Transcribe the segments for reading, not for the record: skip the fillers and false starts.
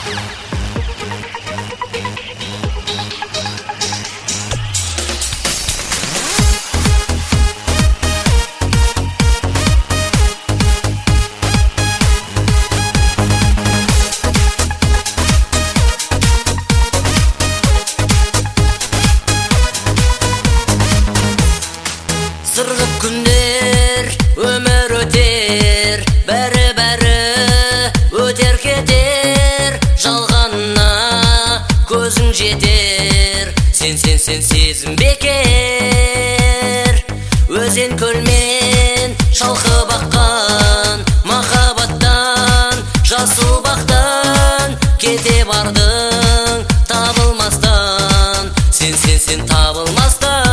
Сырғып күндер өмір өтер, бәрі өтер кетер, жалғанына көзің жетер, сен сезім бекер. Өзен көлмен шалқып аққан махаббаттан, жасыл бақтан кете бардың табылмастан, сен табылмастан.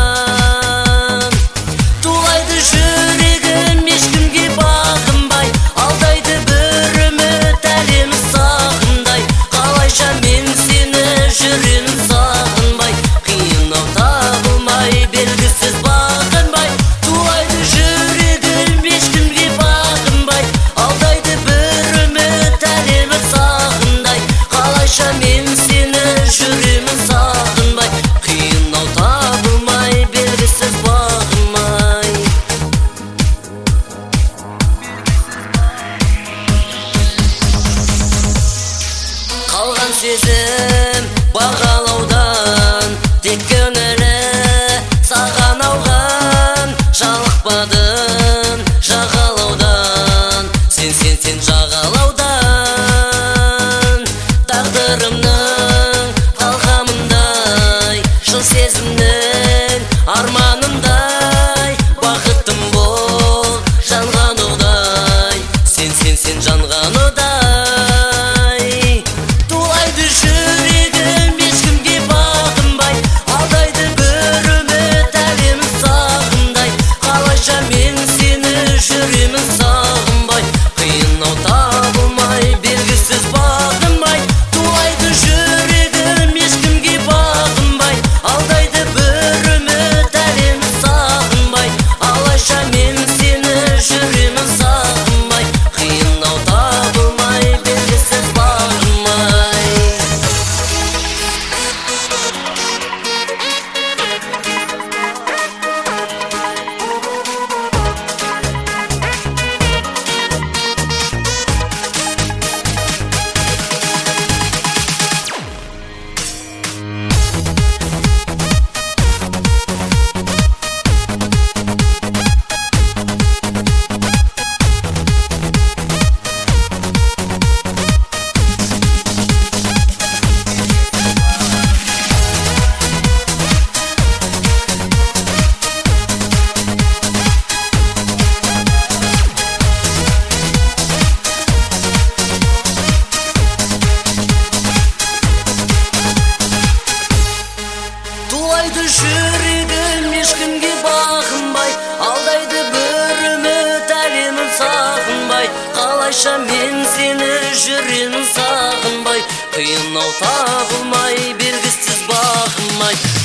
Жүрегім ешкімге бағынбай, алдайды бір үміт әлем сағындай. Қалайша мен сені жүремін сағынбай, қиын-ау табылмай, белгісіз бағынбай. Тулайды жүрегім ешкімге бағынбай, алдайды бір үміт әлем сағындай. Қалайша мен сені жүремін сағынбай, қиын-ау табылмай, белгісіз бағынбай. Қалған сезім бағалаудан, тек көңілі саған ауған. Жалықпадым жағалаудан, сен жағалаудан. Тағдырымның талғамындай, шын сезімнің арманындай, бақыттым бол жанған оғдай, сен жанған оғдай. Жүрегім ешкімге бағынбай, алдайды бір үміт әлем сағындай. Қалайша мен сені жүремін сағынбай, қиын-ау табылмай, белгісіз бағынбай. Тулайды жүрегім ешкімге бағынбай, алдайды бір үміт әлем сағынбай. Қалайша мен сені жүремін сағынбай, қиын-ау табылмай, белгісіз бағынбай. Тулайды жүрегім ешкімге бағынбай, алдайды бір үміт әлемін сағынбай. Қалайша мен сені жүремін сағынбай, қиын-ау табылмай, белгісіз бағынбай.